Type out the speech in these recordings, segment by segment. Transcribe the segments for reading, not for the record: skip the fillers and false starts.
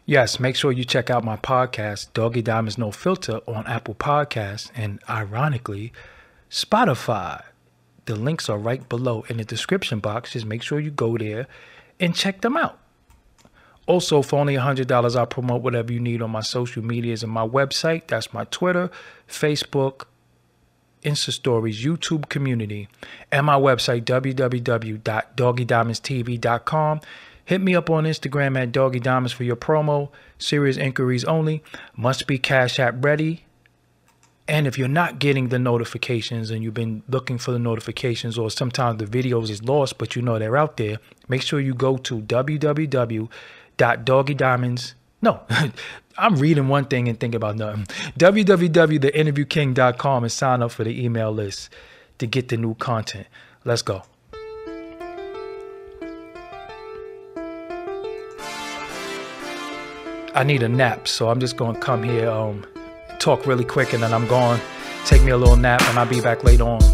Yes, make sure you check out my podcast, Doggy Diamonds No Filter, on Apple Podcasts and, ironically, Spotify. The links are right below in the description box. Just make sure you go there and check them out. Also, for only $100, I'll promote whatever you need on my social medias and my website. That's my Twitter, Facebook, Insta Stories, YouTube community, and my website, www.doggydiamondstv.com. Hit me up on Instagram at Doggy Diamonds for your promo. Serious inquiries only. Must be Cash App ready. And if you're not getting the notifications and you've been looking for the notifications, or sometimes the videos is lost, but you know they're out there, make sure you go to www.doggydiamonds. No, I'm reading one thing and thinking about nothing. www.theinterviewking.com and sign up for the email list to get the new content. Let's go. I need a nap, so I'm just going to come here, talk really quick, and then I'm going to take me a little nap, and I'll be back later on.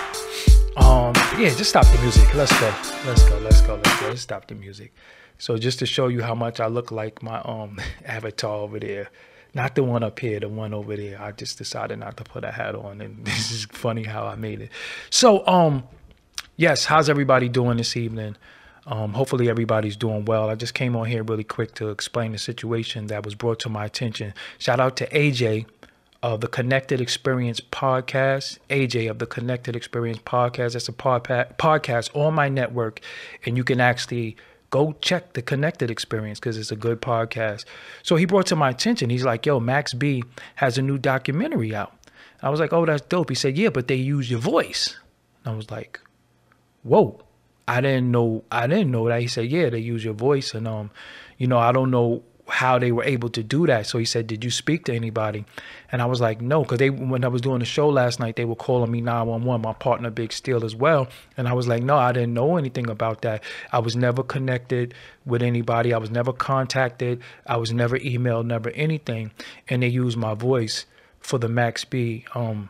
Yeah, just stop the music. Let's go. Let's stop the music. So just to show you how much I look like my avatar over there. Not the one up here, the one over there. I just decided not to put a hat on, and this is funny how I made it. So, yes, how's everybody doing this evening? Hopefully everybody's doing well. I just came on here really quick to explain the situation that was brought to my attention. Shout out to AJ of the Connected Experience Podcast. AJ of the Connected Experience Podcast. That's a podcast on my network, and you can actually go check the Connected Experience because it's a good podcast. So he brought to my attention, he's like, yo, Max B has a new documentary out. I was like, oh, that's dope. He said, yeah, but they use your voice. And I was like, whoa. I didn't know that. He said, yeah, they use your voice. And, I don't know how they were able to do that. So he said, did you speak to anybody? And I was like, no, because when I was doing the show last night, they were calling me 911, my partner, Big Steel, as well. And I was like, no, I didn't know anything about that. I was never connected with anybody. I was never contacted. I was never emailed, never anything. And they used my voice for the Max B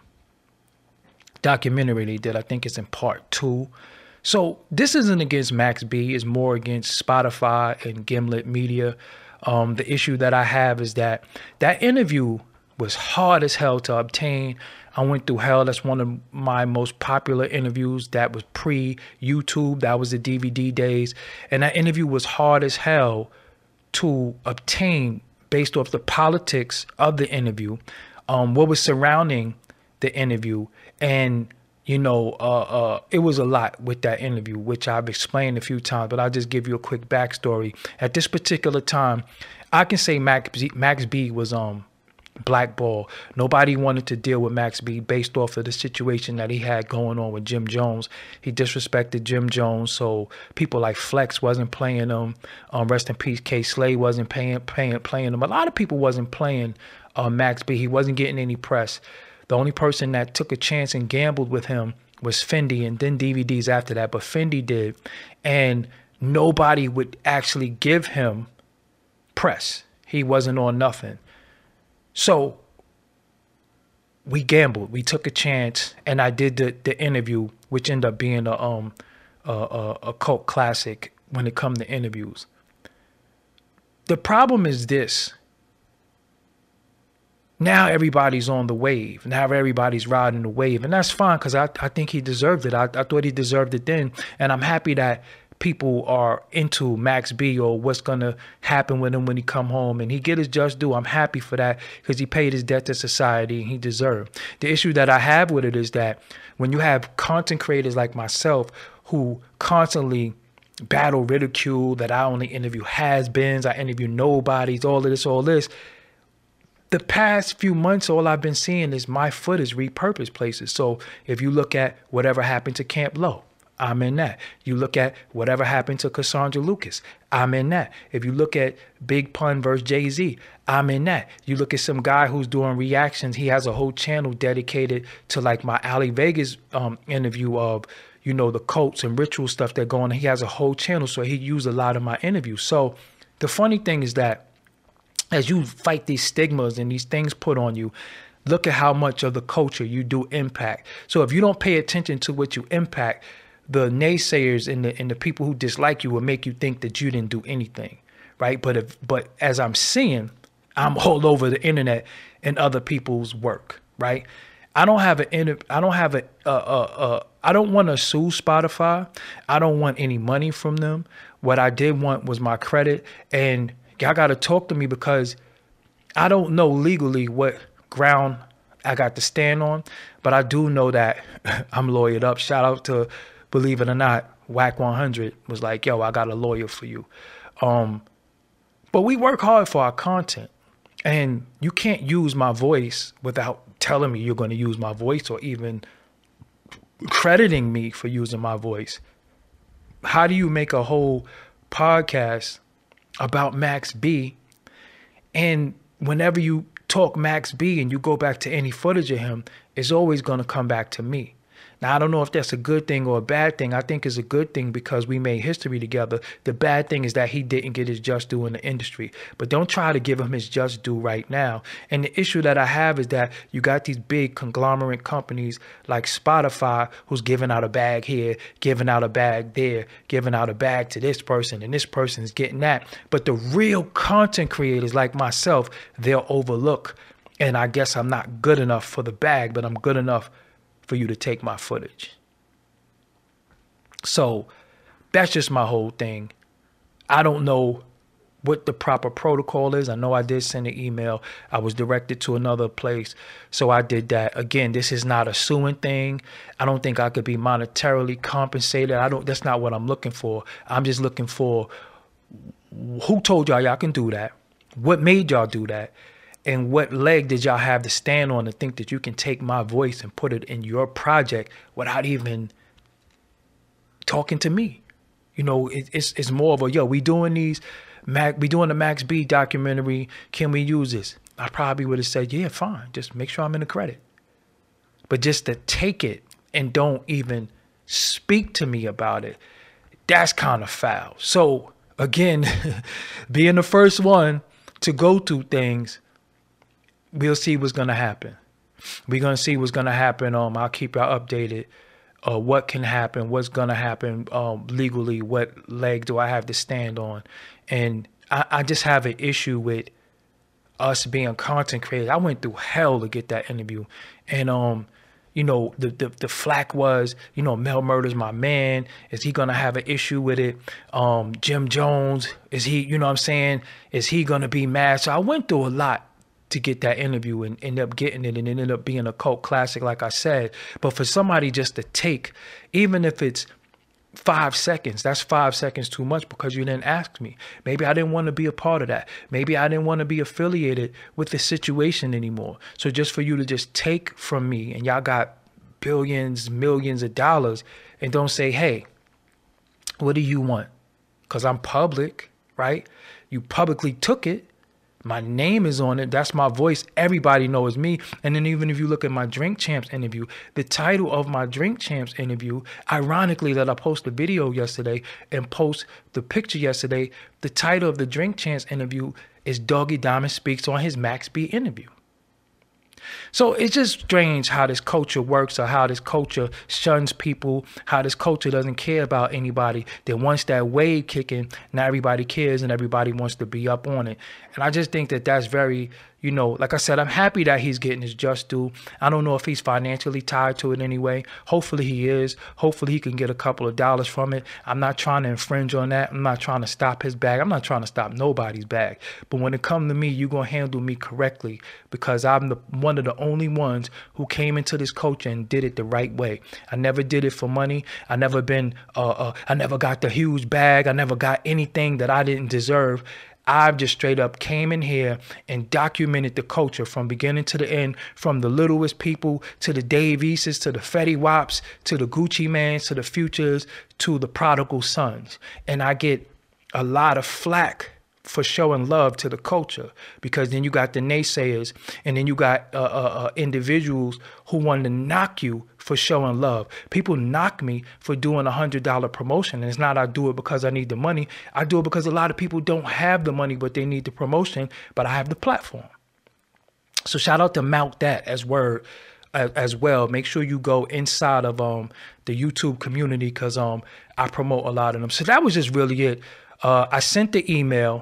documentary they did. I think it's in part 2. So this isn't against Max B. It's more against Spotify and Gimlet Media. The issue that I have is that interview was hard as hell to obtain. I went through hell. That's one of my most popular interviews. That was pre-YouTube. That was the DVD days. And that interview was hard as hell to obtain based off the politics of the interview, what was surrounding the interview. And it was a lot with that interview, which I've explained a few times, but I'll just give you a quick backstory. At this particular time, I can say Max B was blackballed. Nobody wanted to deal with Max B based off of the situation that he had going on with Jim Jones. He disrespected Jim Jones, so people like Flex wasn't playing him. Rest in peace, K. Slade wasn't playing him. A lot of people wasn't playing Max B. He wasn't getting any press. The only person that took a chance and gambled with him was Fendi, and then DVDs after that, but Fendi did. And nobody would actually give him press. He wasn't on nothing. So we gambled. We took a chance, and I did the interview, which ended up being a cult classic when it comes to interviews. The problem is this. Now everybody's on the wave. Now everybody's riding the wave. And that's fine because I think he deserved it. I thought he deserved it then. And I'm happy that people are into Max B or what's going to happen with him when he come home. And he get his just due. I'm happy for that because he paid his debt to society and he deserved. The issue that I have with it is that when you have content creators like myself who constantly battle ridicule, that I only interview has-beens, I interview nobodies, all this, the past few months, all I've been seeing is my footage repurposed places. So if you look at whatever happened to Camp Low, I'm in that. You look at whatever happened to Cassandra Lucas, I'm in that. If you look at Big Pun versus Jay-Z, I'm in that. You look at some guy who's doing reactions. He has a whole channel dedicated to like my Ali Vegas interview of, the cults and ritual stuff that go on. He has a whole channel, so he used a lot of my interviews. So the funny thing is that as you fight these stigmas and these things put on you, look at how much of the culture you do impact. So if you don't pay attention to what you impact, the naysayers and the people who dislike you will make you think that you didn't do anything, right? But as I'm seeing, I'm all over the internet and other people's work, right? I don't have I don't want to sue Spotify. I don't want any money from them. What I did want was my credit, and y'all got to talk to me because I don't know legally what ground I got to stand on, but I do know that I'm lawyered up. Shout out to, believe it or not, Whack 100 was like, yo, I got a lawyer for you. But we work hard for our content, and you can't use my voice without telling me you're going to use my voice or even crediting me for using my voice. How do you make a whole podcast about Max B, and whenever you talk Max B and you go back to any footage of him, it's always going to come back to me? Now, I don't know if that's a good thing or a bad thing. I think it's a good thing because we made history together. The bad thing is that he didn't get his just due in the industry. But don't try to give him his just due right now. And the issue that I have is that you got these big conglomerate companies like Spotify who's giving out a bag here, giving out a bag there, giving out a bag to this person, and this person's getting that. But the real content creators like myself, they'll overlook. And I guess I'm not good enough for the bag, but I'm good enough for you to take my footage. So that's just my whole thing. I don't know what the proper protocol is. I know I did send an email. I was directed to another place, so I did that. Again, this is not a suing thing. I don't think I could be monetarily compensated. That's not what I'm looking for. I'm just looking for who told y'all can do that? What made y'all do that? And what leg did y'all have to stand on to think that you can take my voice and put it in your project without even talking to me? You know, it's more of a, yo, we doing the Max B documentary. Can we use this? I probably would have said, yeah, fine. Just make sure I'm in the credit. But just to take it and don't even speak to me about it, that's kind of foul. So again, being the first one to go through things, we'll see what's going to happen. We're going to see what's going to happen. I'll keep y'all updated. What can happen, what's going to happen legally, what leg do I have to stand on. And I just have an issue with us being content creators. I went through hell to get that interview. And, you know, the flack was, you know, Mel Murder's my man. Is he going to have an issue with it? Jim Jones, is he, you know what I'm saying? Is he going to be mad? So I went through a lot to get that interview and end up getting it, and ended up being a cult classic, like I said. But for somebody just to take, even if it's 5 seconds, that's 5 seconds too much because you didn't ask me. Maybe I didn't want to be a part of that. Maybe I didn't want to be affiliated with the situation anymore. So just for you to just take from me, and y'all got billions, millions of dollars, and don't say, hey, what do you want? Because I'm public, right? You publicly took it. My name is on it. That's my voice. Everybody knows me. And then even if you look at my Drink Champs interview, the title of my Drink Champs interview, ironically that I posted a video yesterday and post the picture yesterday, the title of the Drink Champs interview is Doggy Diamond Speaks on his Max B interview. So it's just strange how this culture works, or how this culture shuns people, how this culture doesn't care about anybody. That once that wave kicking, now everybody cares and everybody wants to be up on it. And I just think that that's very, you know, like I said, I'm happy that he's getting his just due. I don't know if he's financially tied to it anyway. Hopefully he is. Hopefully he can get a couple of dollars from it. I'm not trying to infringe on that. I'm not trying to stop his bag. I'm not trying to stop nobody's bag. But when it comes to me, you're going to handle me correctly, because I'm one of the only ones who came into this culture and did it the right way. I never did it for money. I never got the huge bag. I never got anything that I didn't deserve. I've just straight up came in here and documented the culture from beginning to the end, from the littlest people to the Dave Easts, to the Fetty Waps, to the Gucci Mans, to the Futures, to the Prodigal Sons. And I get a lot of flack for showing love to the culture, because then you got the naysayers, and then you got individuals who want to knock you for showing love. People knock me for doing $100 promotion, and it's not I do it because I need the money. I do it because a lot of people don't have the money, but they need the promotion, but I have the platform. So shout out to Mount That as well. Make sure you go inside of the YouTube community, because I promote a lot of them. So that was just really it. I sent the email.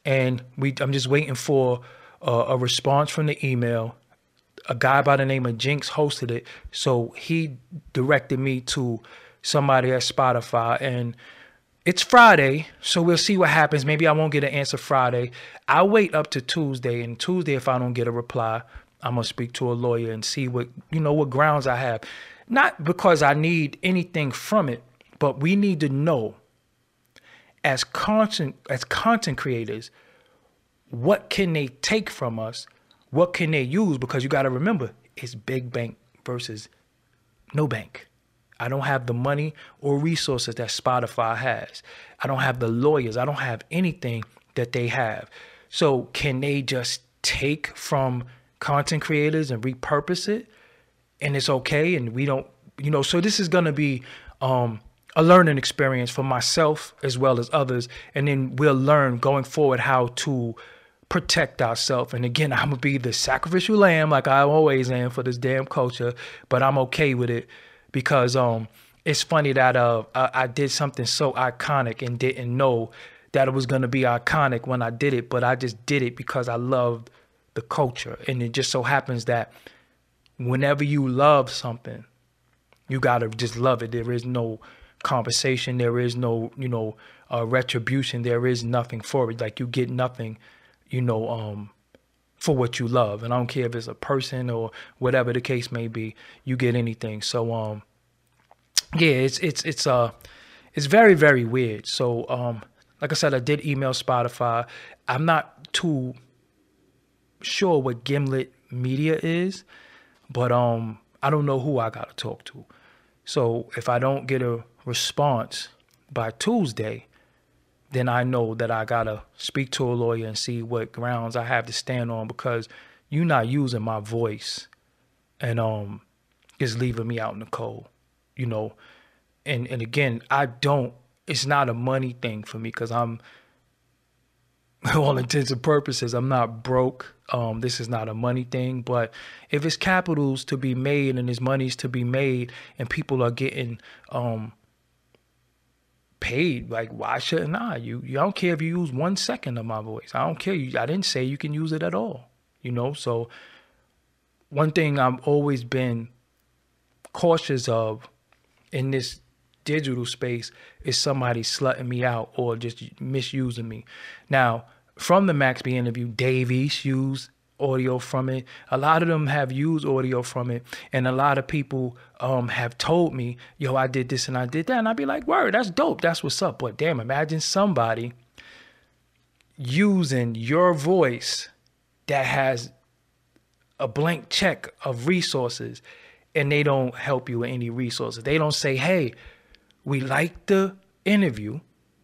and I'm just waiting for a response from the email. A guy by the name of Jinx hosted it, so he directed me to somebody at Spotify, and it's Friday, so we'll see what happens. Maybe I won't get an answer Friday. I'll wait up to Tuesday, and Tuesday, if I don't get a reply, I'm gonna speak to a lawyer and see what grounds I have. Not because I need anything from it, but we need to know as content creators, what can they take from us? What can they use? Because you got to remember, it's big bank versus no bank. I don't have the money or resources that Spotify has. I don't have the lawyers. I don't have anything that they have. So can they just take from content creators and repurpose it? And it's okay. And we don't, so this is going to be a learning experience for myself as well as others. And then we'll learn going forward how to protect ourselves. And again, I'm going to be the sacrificial lamb like I always am for this damn culture, but I'm okay with it because it's funny that I did something so iconic and didn't know that it was going to be iconic when I did it, but I just did it because I loved the culture. And it just so happens that whenever you love something, you got to just love it. There is no compensation. There is no, retribution. There is nothing for it. Like you get nothing, for what you love. And I don't care if it's a person or whatever the case may be, you get anything. So, yeah, it's very, very weird. So, like I said, I did email Spotify. I'm not too sure what Gimlet Media is, but I don't know who I got to talk to. So if I don't get a response by Tuesday, then I know that I got to speak to a lawyer and see what grounds I have to stand on, because you're not using my voice and just leaving me out in the cold, And again, it's not a money thing for me because I'm, all intents and purposes, I'm not broke. This is not a money thing, but if it's capitals to be made and there's monies to be made and people are getting paid, like why shouldn't I? You don't care if you use 1 second of my voice. I don't care. I didn't say you can use it at all. So one thing I've always been cautious of in this digital space is somebody slutting me out or just misusing me. Now, from the Max B interview, Dave East used audio from it. A lot of them have used audio from it. And a lot of people have told me, yo, I did this and I did that. And I'd be like, word, that's dope. That's what's up. But damn, imagine somebody using your voice that has a blank check of resources and they don't help you with any resources. They don't say, hey, we like the interview.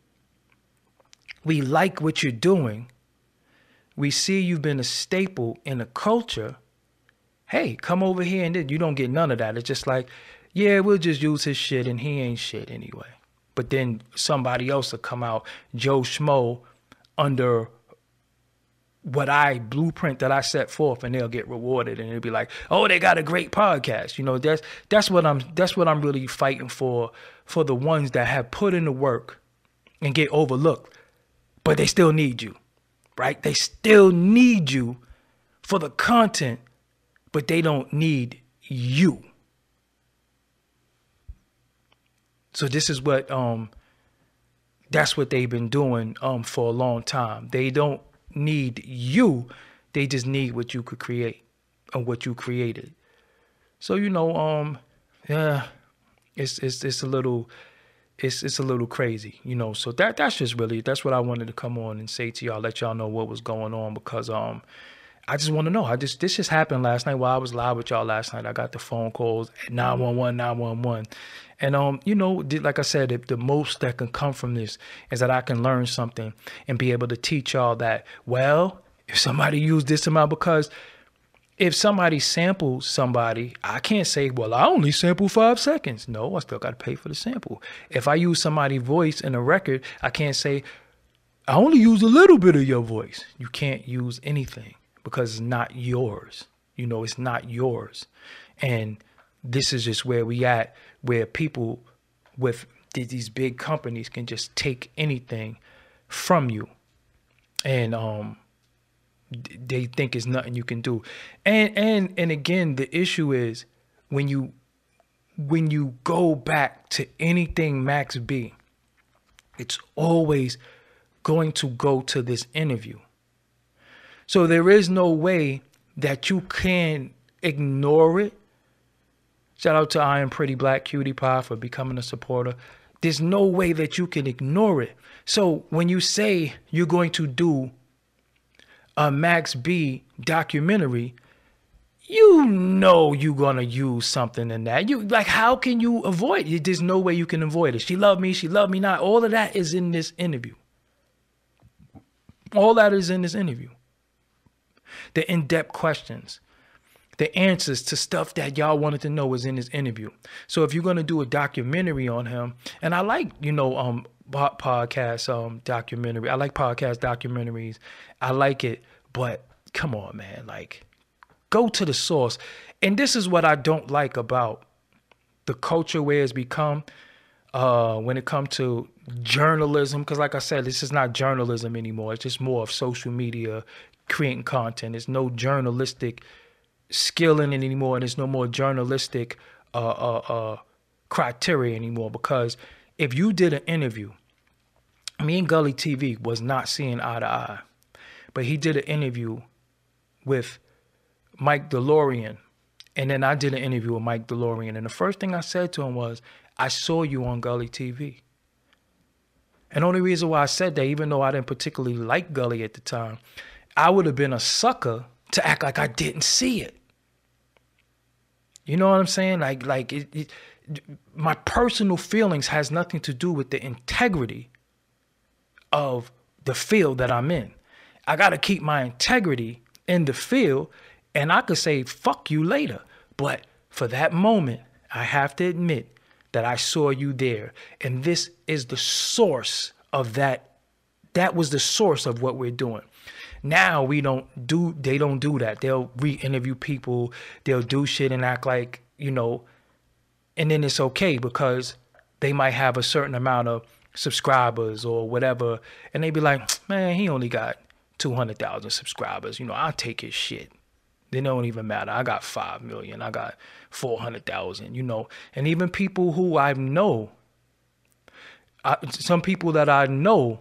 We like what you're doing. We see you've been a staple in the culture. Hey, come over here, and then you don't get none of that. It's just like, yeah, we'll just use his shit and he ain't shit anyway. But then somebody else will come out, Joe Schmo, under blueprint that I set forth, and they'll get rewarded, and it'll be like, oh, they got a great podcast. That's what I'm really fighting for the ones that have put in the work and get overlooked, but they still need you, right? They still need you for the content, but they don't need you. So this is what that's what they've been doing for a long time. They don't need you, they just need what you could create and what you created. So yeah, it's a little crazy, so that's what I wanted to come on and say to y'all, let y'all know what was going on, because I just want to know. This just happened last night while I was live with y'all last night. I got the phone calls at 911. And, like I said, the most that can come from this is that I can learn something and be able to teach y'all that, well, if somebody used this amount, because if somebody samples somebody, I can't say, well, I only sample 5 seconds. No, I still got to pay for the sample. If I use somebody's voice in a record, I can't say, I only use a little bit of your voice. You can't use anything because it's not yours. It's not yours. And this is just where we at, where people with these big companies can just take anything from you. and they think it's nothing you can do. And again, the issue is when you go back to anything Max B, it's always going to go to this interview. So there is no way that you can ignore it. Shout out to I Am Pretty Black Cutie Pie for becoming a supporter. There's no way that you can ignore it. So when you say you're going to do a Max B documentary, you know you're going to use something in that. You like, how can you avoid it? There's no way you can avoid it. She loved me not. All of that is in this interview. All that is in this interview. The in-depth questions, the answers to stuff that y'all wanted to know was in this interview. So if you're going to do a documentary on him, and I like, podcast documentary. I like podcast documentaries. I like it, but come on, man, like, go to the source. And this is what I don't like about the culture where it's become when it comes to journalism. Because like I said, this is not journalism anymore. It's just more of social media, creating content. There's no journalistic skill in it anymore. And there's no more journalistic criteria anymore. Because if you did an interview, me and Gully TV was not seeing eye to eye. But he did an interview with Mike DeLorean, and then I did an interview with Mike DeLorean, and the first thing I said to him was, I saw you on Gully TV. And the only reason why I said that, even though I didn't particularly like Gully at the time, I would have been a sucker to act like I didn't see it. You know what I'm saying? My personal feelings has nothing to do with the integrity of the field that I'm in. I got to keep my integrity in the field. And I could say, fuck you later. But for that moment, I have to admit that I saw you there. And this is the source of that. That was the source of what we're doing. Now they don't do that. They'll re-interview people. They'll do shit and act like, and then it's okay because they might have a certain amount of subscribers or whatever. And they be like, man, he only got 200,000 subscribers. I'll take his shit. They don't even matter. I got 5 million. I got 400,000, And even people who I know, some people that I know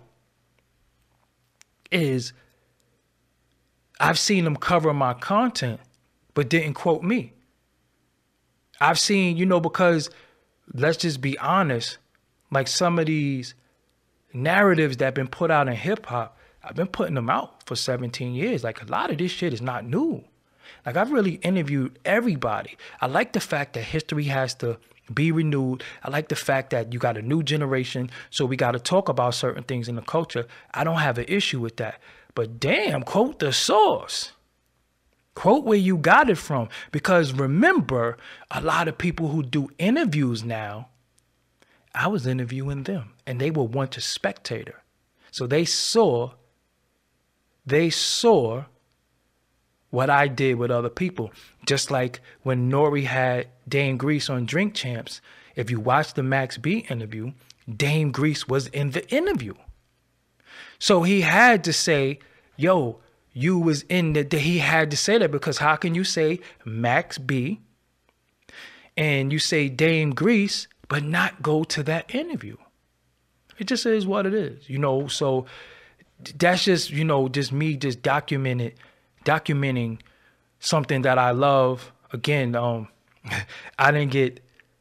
is, I've seen them cover my content, but didn't quote me. I've seen, because let's just be honest, like some of these narratives that have been put out in hip hop, I've been putting them out for 17 years. Like a lot of this shit is not new. Like I've really interviewed everybody. I like the fact that history has to be renewed. I like the fact that you got a new generation, so we got to talk about certain things in the culture. I don't have an issue with that. But damn, quote the source. Quote where you got it from. Because remember, a lot of people who do interviews now, I was interviewing them, and they were once a spectator. So they saw what I did with other people. Just like when Nori had Dame Grease on Drink Champs, if you watch the Max B interview, Dame Grease was in the interview. So he had to say, yo, you was in the, he had to say that, because how can you say Max B and you say Dame Grease, but not go to that interview? It just is what it is, so that's just, just me just documenting something that I love. Again, I didn't get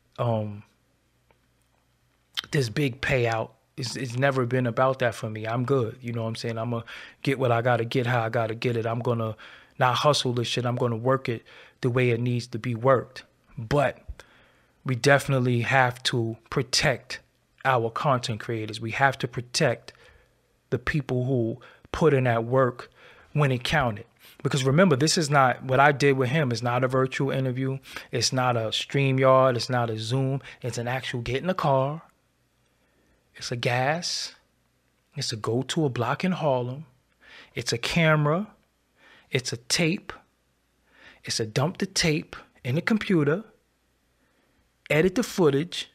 this big payout. It's never been about that for me. I'm good. You know what I'm saying? I'm going to get what I got to get, how I got to get it. I'm going to not hustle this shit. I'm going to work it the way it needs to be worked. But we definitely have to protect our content creators. We have to protect the people who put in that work when it counted. Because remember, this is not, what I did with him is not a virtual interview. It's not a StreamYard. It's not a Zoom. It's an actual get in the car. It's a gas. It's a go to a block in Harlem. It's a camera. It's a tape. It's a dump the tape in the computer. Edit the footage.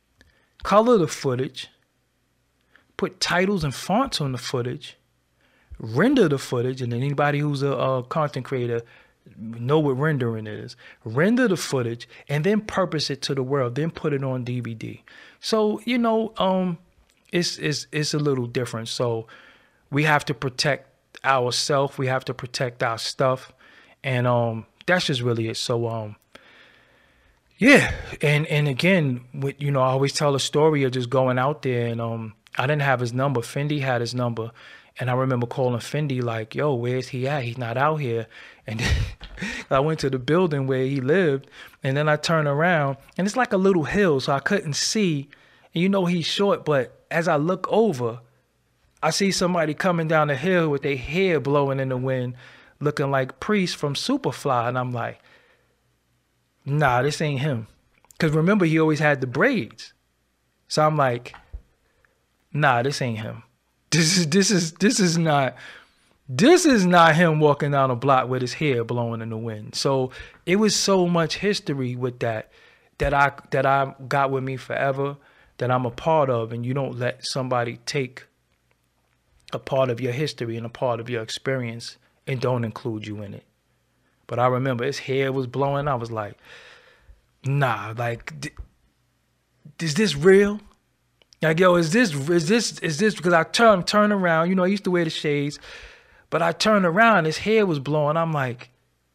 Color the footage. Put titles and fonts on the footage. render the footage, and then anybody who's a content creator know what rendering is. Render the footage and then purpose it to the world, then put it on DVD. So, it's a little different. So we have to protect ourselves, we have to protect our stuff, and that's just really it. So yeah, and again, with I always tell a story of just going out there, and I didn't have his number. Fendi had his number, and I remember calling Fendi like, "Yo, where's he at? He's not out here." And I went to the building where he lived, and then I turned around, and it's like a little hill, so I couldn't see. And he's short, but as I look over, I see somebody coming down the hill with their hair blowing in the wind, looking like Priest from Superfly, and I'm like, nah, this ain't him. Because remember, he always had the braids. So I'm like, nah, this ain't him. This is not him walking down a block with his hair blowing in the wind. So it was so much history with that I got with me forever, that I'm a part of, and you don't let somebody take a part of your history and a part of your experience and don't include you in it. But I remember his hair was blowing. I was like, nah, like, is this real? Like, yo, is this, because I turn around, I used to wear the shades, but I turned around, his hair was blowing. I'm like,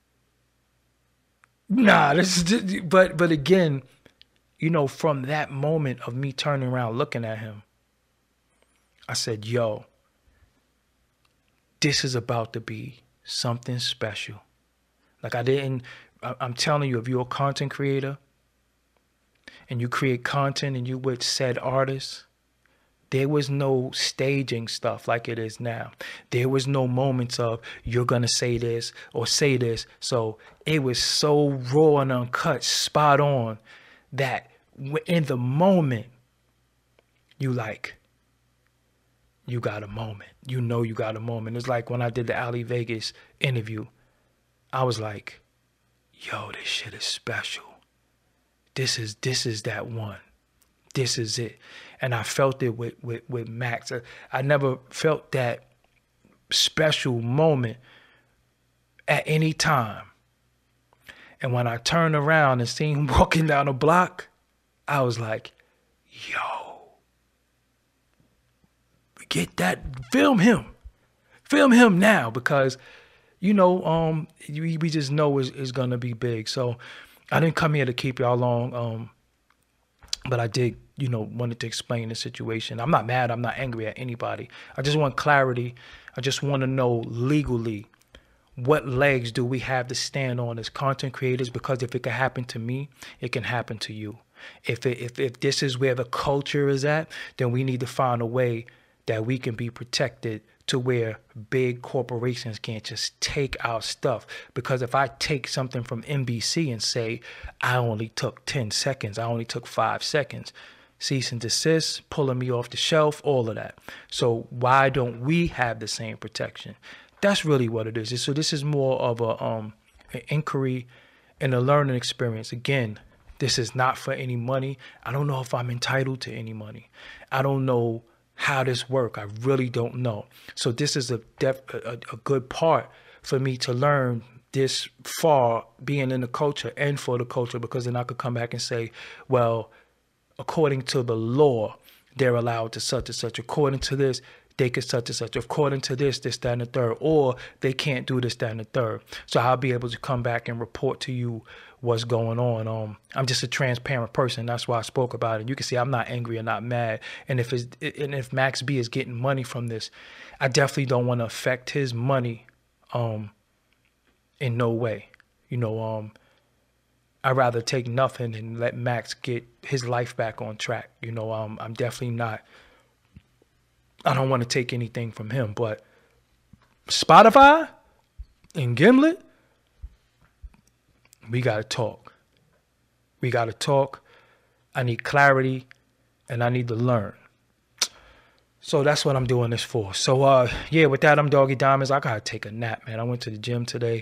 nah, but again, from that moment of me turning around, looking at him, I said, yo, this is about to be something special. Like I'm telling you, if you're a content creator and you create content and you with said artists, there was no staging stuff like it is now. There was no moments of you're going to say this or say this. So it was so raw and uncut, spot on, that in the moment, you got a moment. You got a moment. It's like when I did the Ali Vegas interview, I was like, yo, this shit is special. This is that one. This is it. And I felt it with Max. I never felt that special moment at any time. And when I turned around and seen him walking down the block, I was like, yo, get that, film him now, because we just know it's gonna be big. So I didn't come here to keep y'all long, but I did, wanted to explain the situation. I'm not mad, I'm not angry at anybody. I just want clarity. I just want to know legally, what legs do we have to stand on as content creators? Because if it can happen to me, it can happen to you. If this is where the culture is at, then we need to find a way that we can be protected to where big corporations can't just take our stuff. Because if I take something from NBC and say, I only took 10 seconds, I only took 5 seconds, cease and desist, pulling me off the shelf, all of that. So why don't we have the same protection? That's really what it is. So this is more of an inquiry and a learning experience. Again, this is not for any money. I don't know if I'm entitled to any money. I don't know how this works. I really don't know. So this is a good part for me to learn this far, being in the culture and for the culture, because then I could come back and say, well, according to the law, they're allowed to such and such. According to this, they could such and such. According to this, that, and the third. Or they can't do this, that, and the third. So I'll be able to come back and report to you what's going on. I'm just a transparent person. That's why I spoke about it. You can see I'm not angry or not mad. And if Max B is getting money from this, I definitely don't want to affect his money in no way. I'd rather take nothing and let Max get his life back on track. I'm definitely not, I don't want to take anything from him. But Spotify and Gimlet, we got to talk. We got to talk. I need clarity and I need to learn. So that's what I'm doing this for. So, yeah, with that, I'm Doggy Diamonds. I got to take a nap, man. I went to the gym today.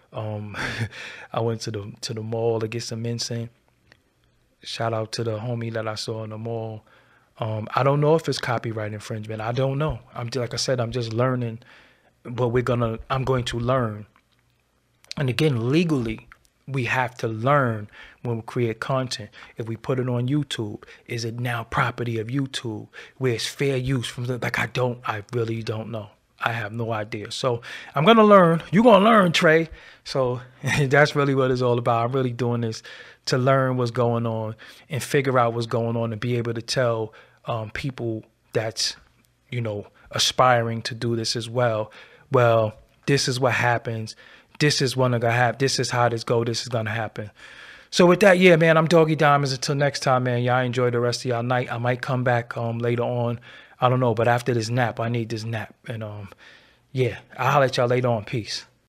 I went to the mall to get some ginseng. Shout out to the homie that I saw in the mall. I don't know if it's copyright infringement. I don't know. Like I said, I'm just learning but I'm going to learn. And again, legally, we have to learn when we create content. If we put it on YouTube, is it now property of YouTube? Where it's fair use from I really don't know. I have no idea. So I'm going to learn. You're going to learn, Trey. So that's really what it's all about. I'm really doing this to learn what's going on and figure out what's going on and be able to tell people that's, aspiring to do this as well. Well, this is what happens. This is what gonna happen. This is how this go. This is gonna happen. So with that, yeah, man, I'm Doggy Diamonds. Until next time, man, y'all enjoy the rest of y'all night. I might come back later on. I don't know, but after this nap, I need this nap. And yeah, I'll holler at y'all later on. Peace.